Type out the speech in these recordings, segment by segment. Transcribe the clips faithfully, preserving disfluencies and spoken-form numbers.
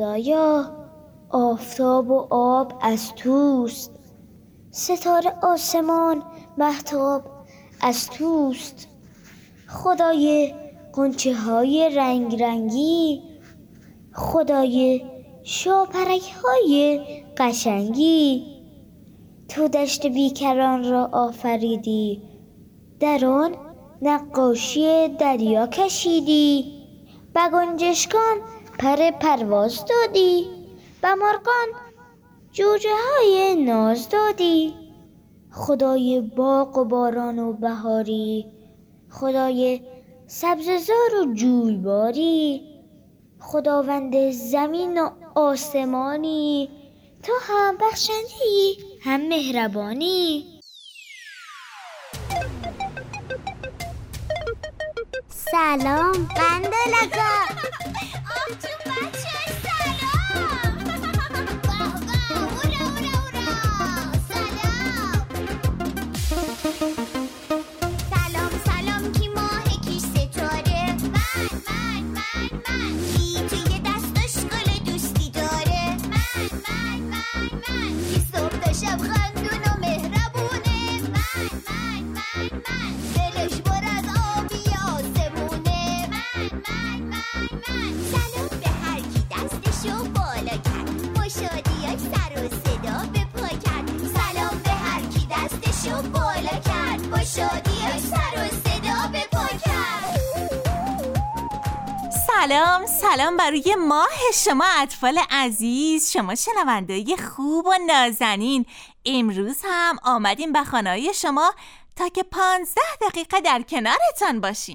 خدایا آفتاب و آب از توست، ستاره آسمان مهتاب از توست. خدای غنچه های رنگ رنگی، خدای شاپرک های قشنگی، تو دشت بیکران را آفریدی، در آن نقاشی دریا کشیدی، به گنجشکان پر پرواز دادی، به مرغان جوجه های ناز دادی. خدای باغ و باران و بهاری، خدای سبززار و جویباری، خداوند زمین و آسمانی، تو هم بخشنده‌ای هم مهربانی. سلام قندلکا. آبجون بچه سلام. واه واه اورا اورا اورا سلام. سلام سلام کی ماه کی ستاره، من من من من کی توی دستش گل دوستی داره، من من من من کی صبح تا شب خندون و مهربونه، من من من من دلش پر از آبی آسمونه، من من من من سلام به هر کی دستشو بالا کرد، با شادیاش سر و صدا به پا کرد، سلام به هر کی دستشو بالا کرد، با شادیاش سر و صدا به پا کرد. سلام سلام برای ماه شما اطفال عزیز، شما شنونده‌های خوب و نازنین. امروز هم آمدیم به خانه‌های شما تا که پانزده دقیقه در کنارتان باشیم.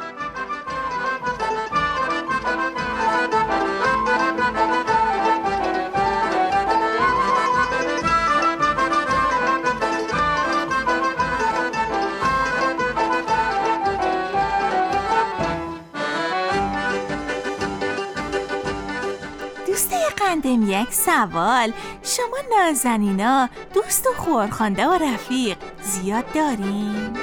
دوسته قندم یک سوال، شما نازنینا دوست و خورخوانده و رفیق زیاد دارین؟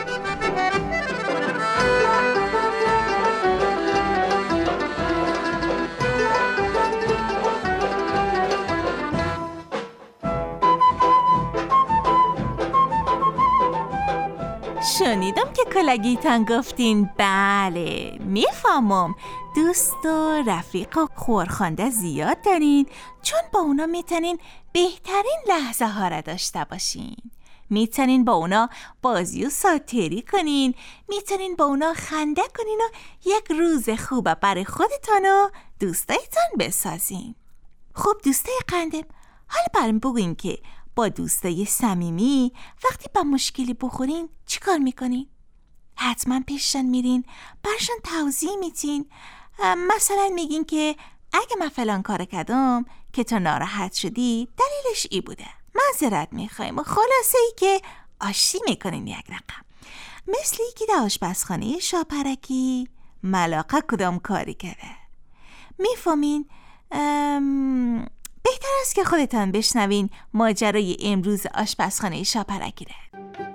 شنیدم که کلگیتان گفتین بله، میفهمم دوست و رفیق و خورخوانده زیاد دارین، چون با اونا میتونین بهترین لحظه ها را داشته باشین، میتونین با اونا بازی و ساتری کنین، میتونین با اونا خنده کنین و یک روز خوب برای خودتان و دوستایتان بسازین. خب دوستای قندم، حالا برام بگوین که با دوستای صمیمی وقتی با مشکلی بخورین چی کار میکنین؟ حتما پیششان میرین، برشان توضیح میتین، مثلا میگین که اگه من فلان کار کردم که تو ناراحت شدی دلیلش ای بوده، معذرت میخوایم، و خلاصه ای که آشتی میکنین یک رقم. مثل یکی در آشپزخانه شاپرکی ملاقه کدام کاری کرده. میفهمین؟ ام... بهتر است که خودتان بشنوین ماجرای امروز آشپزخانه شاپرکی را.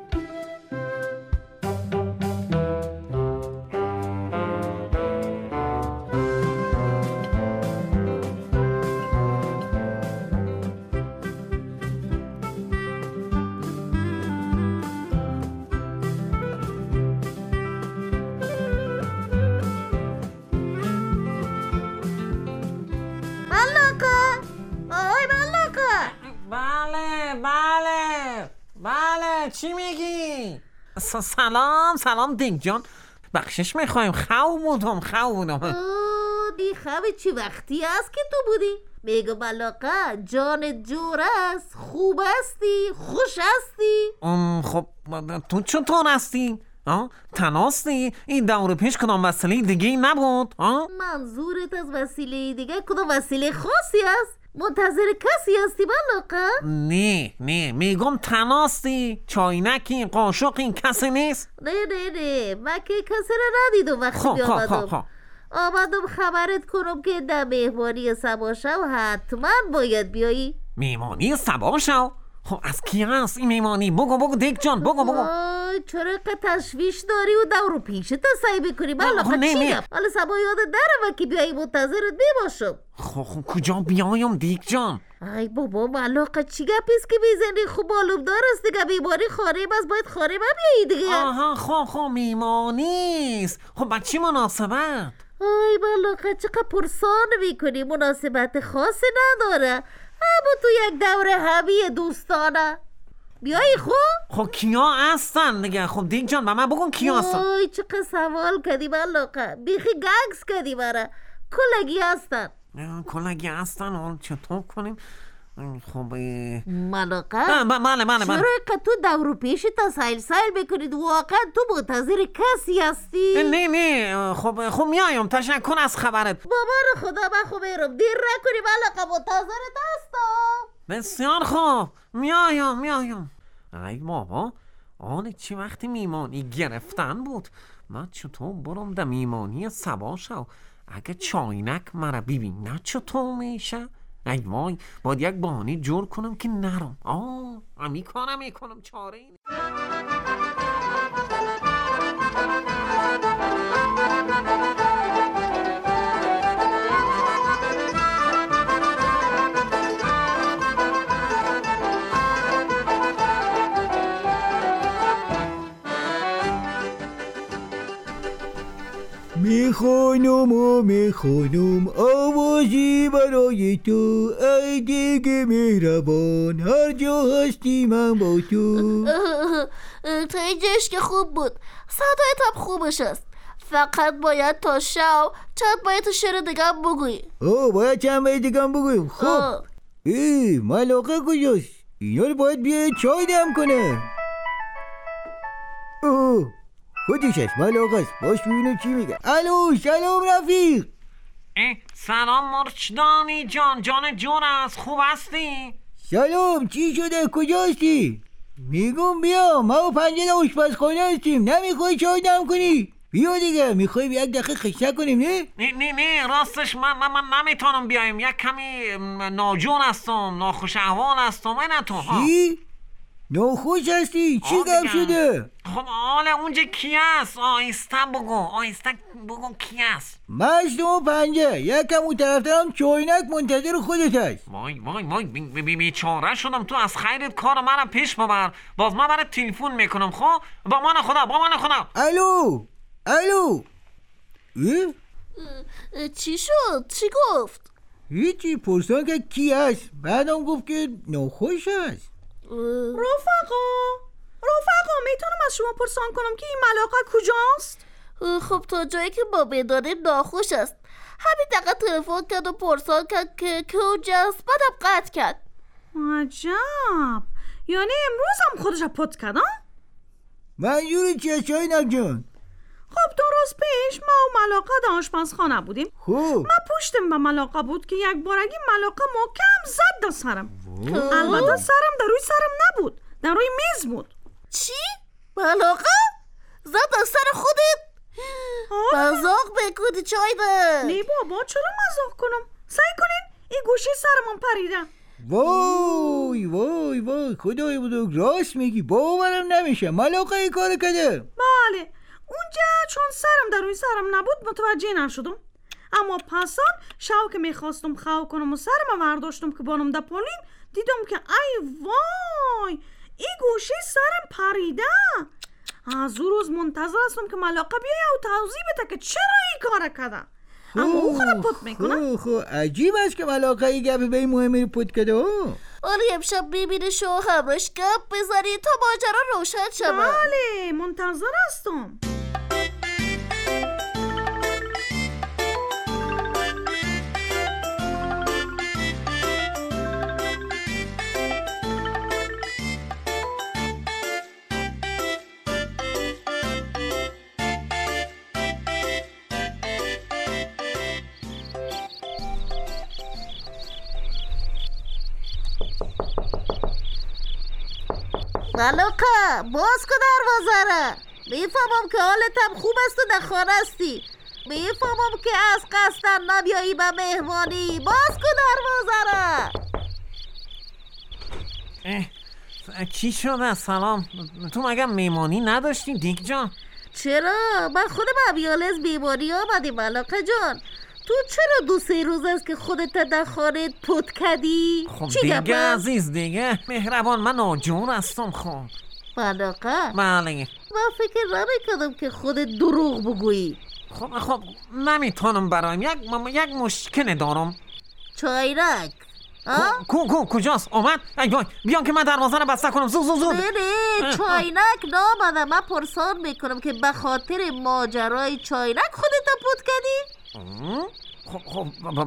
چی میگی؟ سلام سلام دینگ جان، بخشش میخوایم، خواب بودم خواب بودم. اوه دی خواب چی وقتی است که تو بودی؟ بگو بلاقه جان جور است، خوب هستی، خوش هستی؟ خب تو چطور هستی؟ تناستی؟ این دور پیش کدام وسیله دیگه نبود؟ منظورت از وسیله دیگه کدام وسیله خاصی است؟ منتظر کسی هستی بلاقه؟ نه نه میگم تناستی، چاینکی، قاشقی کسی نیست؟ نه نه نه من که کسی را ندیدم وقتی خب بی خب آمدم. خب خب. آمدم خبرت کنم که در مهمانی صبا شو حتما باید بیایی. مهمانی صبا شو؟ خب از کی هست این مهمانی؟ بگو بگو دیگ جان بگو بگو. وای چرا که تشویش داری و دورو پیشت سعی بکنی ملاقه نه، چیم؟ نه. حالا سبا یادت نره و که بیایی منتظرت بباشم. خب خب کجا بیایم دیگ جان؟ ای بابا ملاقه چی گپیست که میزنی؟ خوب معلوم دار است دیگه بیماری خانه بس باید خانه من بیایی دیگه. آها خب خب میمانیست. خب با چی مناسبت؟ آی ملاقه چقدر پرسان میکنی، مناسبت خاصی نداره، اما تو یک دوره همی دوستانه بیایی خوب؟ خب کیا هستن دیگه؟ خب دیگ جان با من بگون کیا هستن. آی چقدر سوال کردی ملاقه، بیخی گنگس کردی برا. کلگی هستن کلگی هستن. حالا چطور کنیم؟ خب اه، ملاقه اه، ب- بله بله بله. چرا که تو دورو پیشی تا سایل سایل بکنید؟ واقعا تو منتظر کسی هستی؟ نه نه خب خب میایم. تشکر از خبرت. بابا رو خدا من خوب ایرم دیر نکنی ملاقه، منتظرت هستم. بسیار خوب میایم میایم. ای بابا آن چی وقتی میمانی گرفتن بود؟ من چطور برم در میمانی سبا شو؟ اگه چاینک مرا ببین نه چطور میشه؟ ای وای باید یک بهانه جور کنم که نرم. آه میکنم میکنم چاره این. میخوانم و میخوانم آوازی برای تو، ای دیگ مهربان هر جا هستی من با تو. تا اینجاش که خوب بود، صدایت هم خوبش است، فقط باید تا شو چند باید تو شعر دیگه بگوی. آه باید چند باید دیگه بگویم. خب آه. ای ملاقه کجاست؟ اینا رو باید بیاید چای دم کنه. اوه خودش هست ملاقه است، باش ببینم چی میگه. الو سلام رفیق. اه، سلام مرچدانی جان. جان جون است. خوب هستی؟ سلام چی شده کجا هستی؟ میگم بیا ما و پنجره آشپزخانه هستیم، نمیخوای چای دم کنی؟ بیا دیگه، میخوای یک دقیقه خشک کنیم نه؟ نه نه نه راستش من من, من نمیتونم بیایم. یک کمی م، ناجون هستم، ناخوش احوال هستم. این تو ها. چی؟ ناخوش هستی؟ چی آه گم دیگه. شده؟ خب حالا اونجا کی است؟ آهسته بگو آهسته بگو کی است؟ مشت و پنجه یکم اون طرفترم چاینک منتظر خودت هست. وای وای وای بی- بی- بی- بیچاره شدم. تو از خیرت کار منو پیش ببر. باز من برات تلفن میکنم. خب با من خدا با من خدا. الو الو اه؟ چی شد؟ چی گفت؟ هیچی، پرسان که کی هست، بعدم گفت که ناخوش هست. رفقا رفقا میتونم از شما پرسان کنم که این ملاقه کجاست؟ خب تا جایی که ما بدانیم ناخوش است. همین دقیقه تلفن کرد و پرسان کرد که کجاست، بعدم قطع کرد. عجب، یعنی امروز هم خودش پت کرد ها؟ منظور چیه چاینک جان؟ خب درست پیش ما و ملاقه در آشپزخانه بودیم. خب من پشتم به ملاقه بود که یک بارگی ملاقه محکم زد در سرم. البته سرم در روی سرم نبود، در روی میز بود. چی؟ ملاقه؟ زد از سر خودت؟ مزاق بکنی چای ده. نه بابا چرا مزاق کنم؟ سعی کنین این گوشی سرمون پریده. وای وای وای خدای بزرگ راست میگی، باورم نمیشه ملاقه ای کار کرده. بله اونجا چون سرم در روی سرم نبود متوجه نشدم، اما پسان شو که میخواستم خو کنم و سرم ورداشتم که بانم در پولین، دیدم که ای وای این گوشی سرم پریده. از او روز منتظر هستم که ملاقه بیایه و توضیح بده که چرا این کار کرده، اما او خودم پت میکنه. خب خب عجیب است که ملاقه ای گپ به این مهمی رو پت کرده. حالا امشب ببینه شو همراش گپ بزنی تا ماجرا روشن شود. بله منتظر هستم. ملاقه باز که دروازه را. میفهمم که حالتم خوب است و در خانه هستی، میفهمم که از قصدن نبیایی به مهمانی. باز که دروازه را. اه، کی شده؟ سلام. تو مگه میمانی نداشتی دیگ جان؟ چرا؟ من خودم امیال از بیماری آمدیم علاقه جان. تو چرا دو سه روز است که خودت در خانه پت کردی؟ خب چی دیگه گپه؟ عزیز دیگه مهربان، من ناجور هستم. خب علاقه بله. من فکر نمی‌کردم که خودت دروغ بگویی. خب خب نمیتونم برایم، یک یک مشکل دارم. چایرک ها؟ کو کو کجاست؟ اومد؟ ای وای، بیان که من دروازه رو بسته کنم. زود زود زود. نه نه چاینک نامده. من پرسان میکنم که به خاطر ماجرای چاینک خودت پت کردی؟ خب خب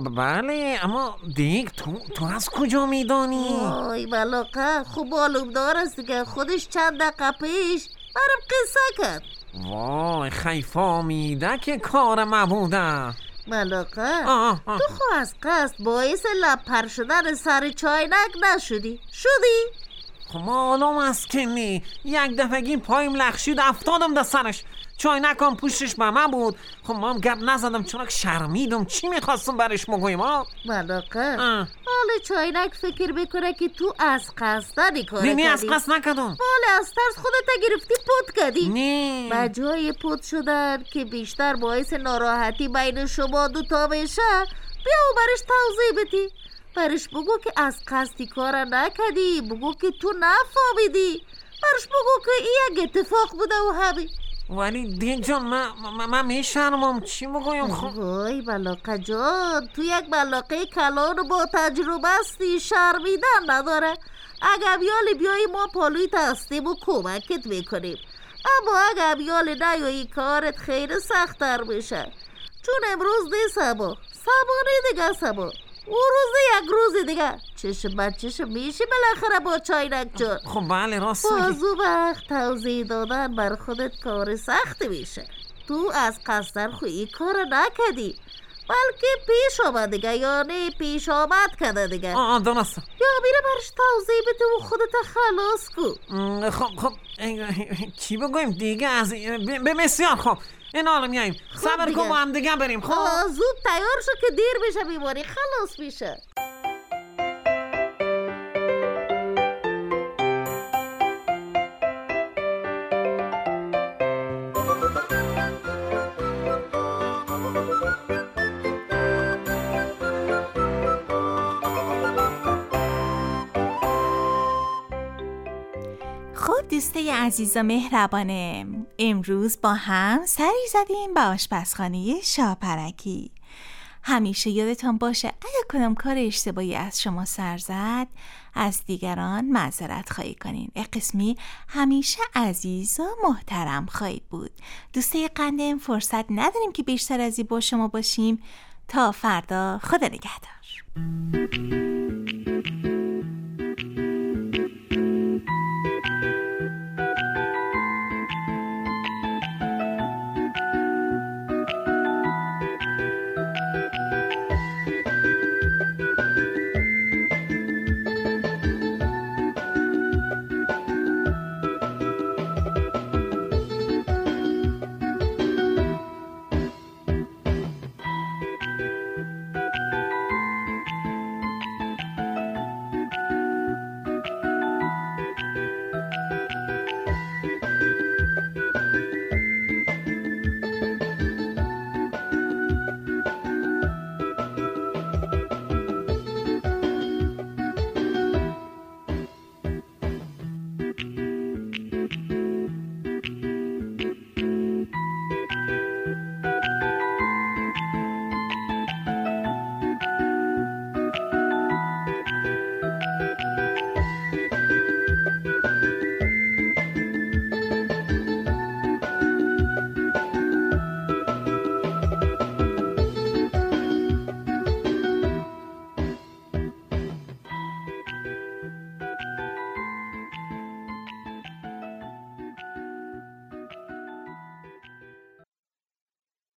بله، اما دیگ تو تو از کجا میدانی؟ وای ملاقه، خب معلوم دار است که خودش چند دقیقه پیش برام قصه کرد. وای خیفا میده که کار مبوده. ملاقه آه آه. تو خو از قصد باعث لپر شدن سر چاینک نشدی؟ شدی؟ خب معلوم است که نی. یک دفعگی پایم لخشید افتادم در سرش. چاینکم پوشش به من بود. خب ما هم گپ نزدم چون شرمیدم. چی میخواستم برش بگویم ها؟ ملاقه حالا چاینک فکر بکنه که تو از قصد کار نه نه از کردی. قصد نکردم. حالا از ترس خودت گرفتی پت کردی. نه به جای پت شدن که بیشتر باعث ناراحتی بین شما دوتا بشه، بیا و برش توضیح بدی. برش بگو که از قصدی کار نکردی، بگو که تو نفهمیدی، برش بگو که این یک اتفاق بوده و همین. ولی دیگ جان من من, من میشرمم. چی بگویم؟ خب وای ملاقه جان، تو یک ملاقه کلان با تجربه هستی، شرمیدن نداره. اگر بیالی بیایی ما پالویت هستیم و کمکت میکنیم، اما اگر بیالی نیایی کارت خیلی سخت‌تر میشه. چون امروز نیست، اما سبانه دیگه سبا اون روز یک روز دیگه چشم بچشم میشه بالاخره با چاینک جان. خب بله راست میگی. بازو وقت توضیح دادن بر خودت کار سخت میشه. تو از قصدن خویی کار نکردی، بلکه پیش آمد دیگه، یعنی پیش آمد کرده دیگه. آه درست. یا میره برش توضیح بده و خودت خلاص کن. خب خب چی بگویم دیگه؟ از به بسیار خب این حالا میاییم. صبر دیگه. کن با هم دیگه بریم. خب آه، زود تیار شو که دیر بشه، بیماری خلاص میشه. خب دوسته عزیز و مهربانه، امروز با هم سری زدیم به آشپزخانه شاپرکی. همیشه یادتان باشه اگر کدام کار اشتباهی از شما سر زد، از دیگران معذرت خواهی کنین. قسمی همیشه عزیز و محترم خواهید بود. دوسته قندم فرصت نداریم که بیشتر از این با شما باشیم. تا فردا، خدا نگهدار.